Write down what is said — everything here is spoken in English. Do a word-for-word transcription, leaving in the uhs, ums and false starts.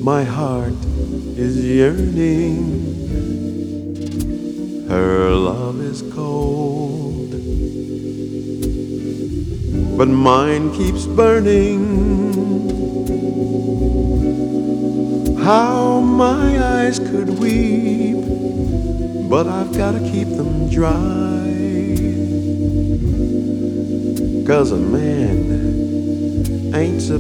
My heart is yearning. Her love is cold, but mine keeps burning. How my eyes could weep, but I've gotta keep them dry. 'Cause a man ain't supposed